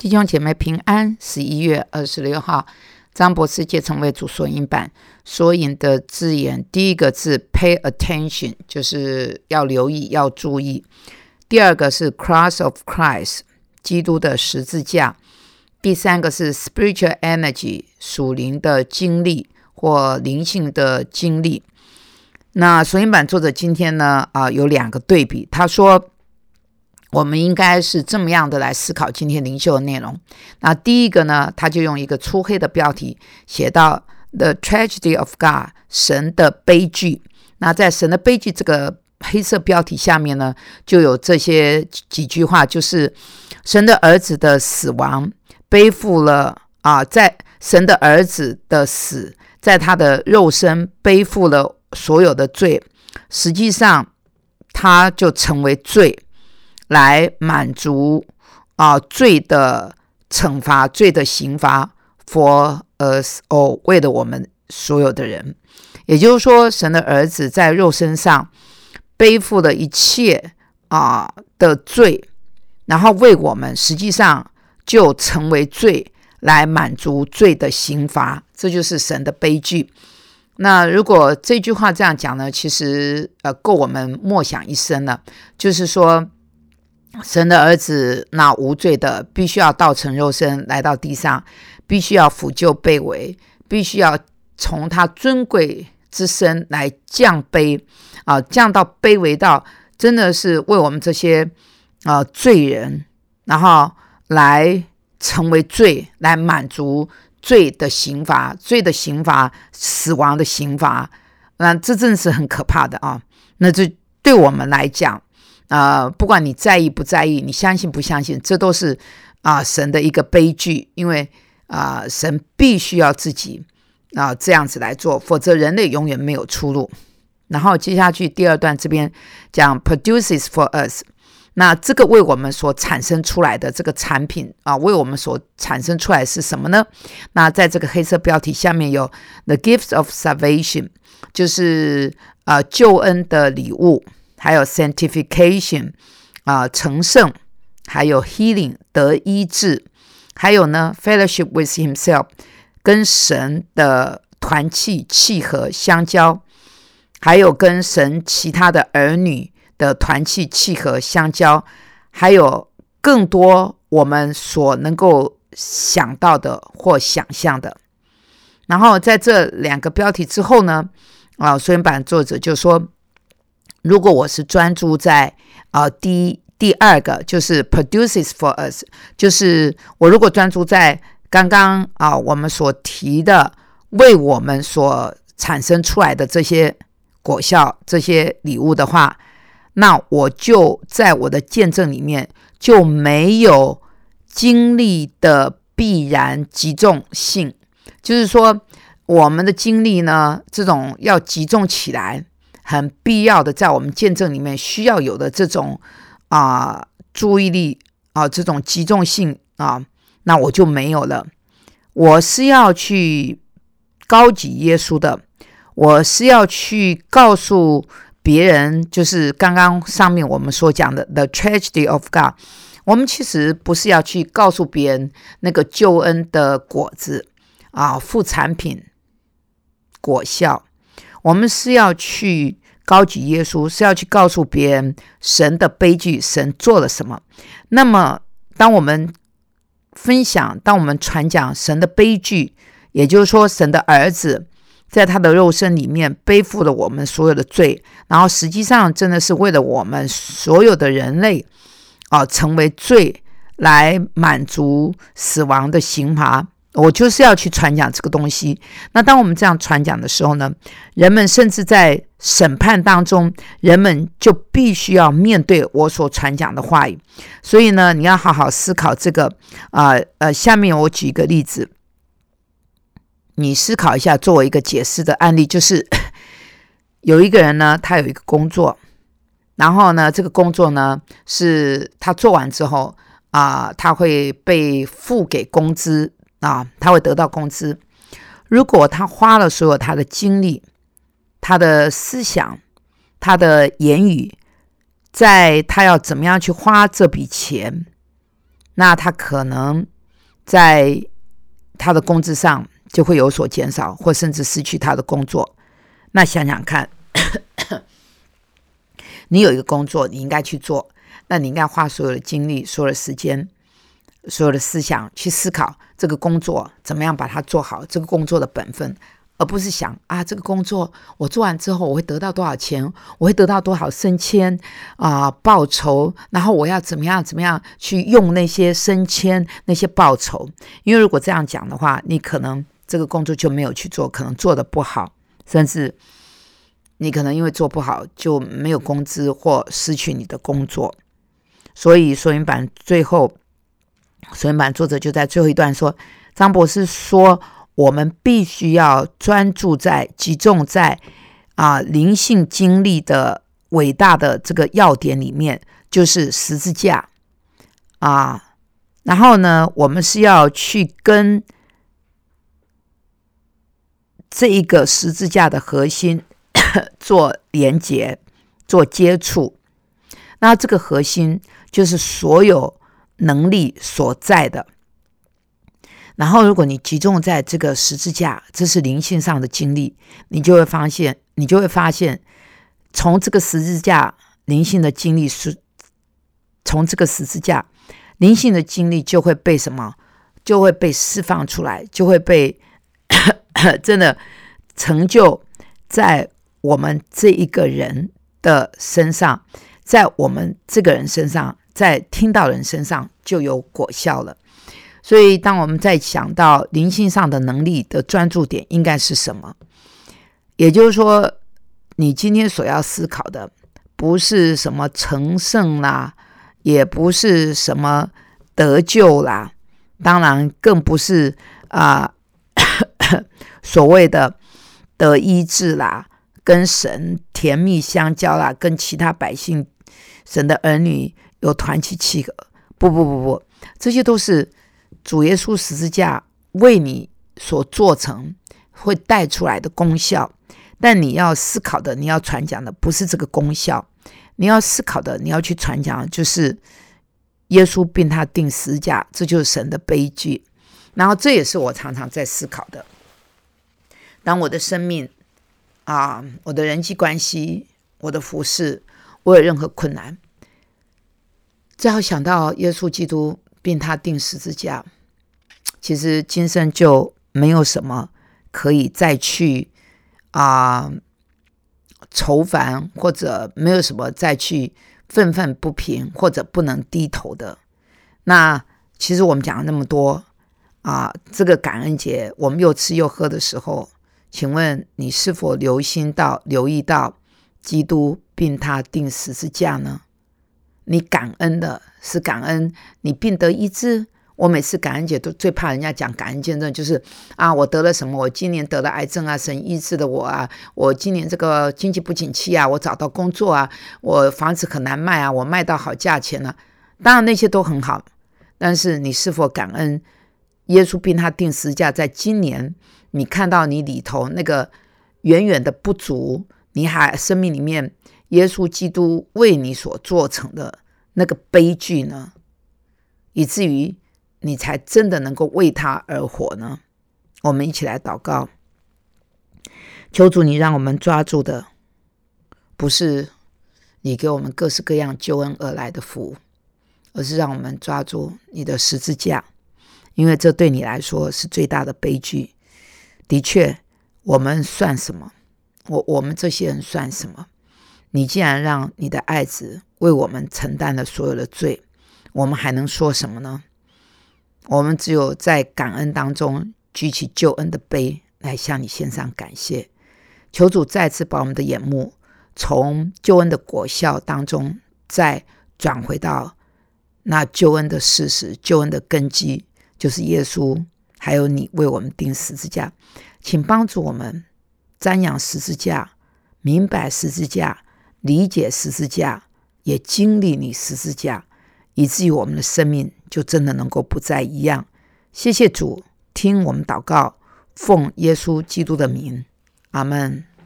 弟兄姐妹平安。11月26号，张博士借成为主索引版索引的字眼，第一个字 pay attention， 就是要留意要注意。第二个是 cross of Christ， 基督的十字架。第三个是 spiritual energy， 属灵的经历或灵性的经历。那索引版作者今天呢有两个对比，他说我们应该是这么样的来思考今天灵修的内容。那第一个呢，他就用一个粗黑的标题写到 The Tragedy of God， 神的悲剧。那在神的悲剧这个黑色标题下面呢，就有这些几句话，就是神的儿子的死亡背负了在神的儿子的死，在他的肉身背负了所有的罪，实际上他就成为罪，来满足罪的惩罚，罪的刑罚 for us all， 为了我们所有的人。也就是说，神的儿子在肉身上背负了一切的罪，然后为我们实际上就成为罪，来满足罪的刑罚。这就是神的悲剧。那如果这句话这样讲呢，其实够我们默想一生了。就是说，神的儿子那无罪的必须要道成肉身来到地上，必须要俯就卑微，必须要从他尊贵之身来降卑降到卑微到真的是为我们这些罪人，然后来成为罪，来满足罪的刑罚，罪的刑罚，死亡的刑罚。那这真的是很可怕的那这对我们来讲不管你在意不在意，你相信不相信，这都是神的一个悲剧。因为神必须要自己这样子来做，否则人类永远没有出路。然后接下去第二段这边讲 produces for us， 那这个为我们所产生出来的这个产品为我们所产生出来是什么呢？那在这个黑色标题下面有 the gifts of salvation， 就是救恩的礼物，还有 sanctification 成圣，还有 healing 得医治，还有呢 fellowship with himself， 跟神的团契契合相交，还有跟神其他的儿女的团契契合相交，还有更多我们所能够想到的或想象的。然后在这两个标题之后呢索引版作者就说，如果我是专注在第二个，就是 produces for us， 就是我如果专注在刚刚我们所提的为我们所产生出来的这些果效，这些礼物的话，那我就在我的见证里面就没有经历的必然集中性。就是说我们的经历呢，这种要集中起来，很必要的在我们见证里面需要有的这种注意力这种集中性那我就没有了。我是要去高举耶稣的，我是要去告诉别人，就是刚刚上面我们所讲的 The Tragedy of God。 我们其实不是要去告诉别人那个救恩的果子副产品果效，我们是要去高举耶稣，是要去告诉别人神的悲剧，神做了什么。那么当我们分享，当我们传讲神的悲剧，也就是说神的儿子在他的肉身里面背负了我们所有的罪，然后实际上真的是为了我们所有的人类成为罪，来满足死亡的刑罚。我就是要去传讲这个东西。那当我们这样传讲的时候呢，人们甚至在审判当中，人们就必须要面对我所传讲的话语。所以呢，你要好好思考这个下面我举一个例子，你思考一下，作为一个解释的案例，就是有一个人呢，他有一个工作，然后呢，这个工作呢是他做完之后他会被付给工资他会得到工资。如果他花了所有他的精力，他的思想，他的言语，在他要怎么样去花这笔钱，那他可能在他的工资上就会有所减少，或甚至失去他的工作。那想想看，你有一个工作你应该去做，那你应该花所有的精力、所有的时间、所有的思想去思考这个工作怎么样把它做好，这个工作的本分，而不是想这个工作我做完之后我会得到多少钱，我会得到多少升迁报酬，然后我要怎么样去用那些升迁那些报酬。因为如果这样讲的话，你可能这个工作就没有去做，可能做得不好，甚至你可能因为做不好就没有工资或失去你的工作。所以索引版作者就在最后一段说，张博士说我们必须要集中在灵性经历的伟大的这个要点里面，就是十字架然后呢，我们是要去跟这一个十字架的核心做连结、做接触。那这个核心就是所有能力所在的。然后如果你集中在这个十字架，这是灵性上的经历，你就会发现从这个十字架灵性的经历，从这个十字架灵性的经历就会被什么？就会被释放出来，就会被真的成就在我们这一个人的身上，在我们这个人身上，在听到人身上就有果效了。所以当我们在想到灵性上的能力的专注点应该是什么，也就是说你今天所要思考的不是什么成圣啦，也不是什么得救啦，当然更不是所谓的得医治啦，跟神甜蜜相交啦，跟其他百姓神的儿女有团契契合。不，这些都是主耶稣十字架为你所做成会带出来的功效。但你要思考的，你要传讲的不是这个功效，你要思考的，你要去传讲的就是耶稣并他钉十字架，这就是神的悲剧。然后这也是我常常在思考的，当我的生命我的人际关系，我的服事，我有任何困难，只要想到耶稣基督并他钉十字架，其实今生就没有什么可以再去愁烦，或者没有什么再去愤愤不平或者不能低头的。那其实我们讲了那么多这个感恩节我们又吃又喝的时候，请问你是否留意到基督并他钉十字架呢？你感恩的是感恩你病得医治。我每次感恩节都最怕人家讲感恩见证，就是我得了什么，我今年得了癌症神医治了我我今年这个经济不景气我找到工作我房子很难卖我卖到好价钱当然那些都很好，但是你是否感恩耶稣并他钉十字架，在今年你看到你里头那个远远的不足，你还生命里面耶稣基督为你所做成的那个悲剧呢？以至于你才真的能够为他而活呢？我们一起来祷告，求主你让我们抓住的不是你给我们各式各样救恩而来的福，而是让我们抓住你的十字架，因为这对你来说是最大的悲剧。的确，我们算什么？我们这些人算什么？你既然让你的爱子为我们承担了所有的罪，我们还能说什么呢？我们只有在感恩当中举起救恩的杯来向你献上感谢。求主再次把我们的眼目从救恩的果效当中再转回到那救恩的事实，救恩的根基就是耶稣还有你为我们钉十字架。请帮助我们瞻仰十字架，明白十字架，理解十字架，也经历你十字架，以至于我们的生命就真的能够不再一样。谢谢主，听我们祷告，奉耶稣基督的名，阿们。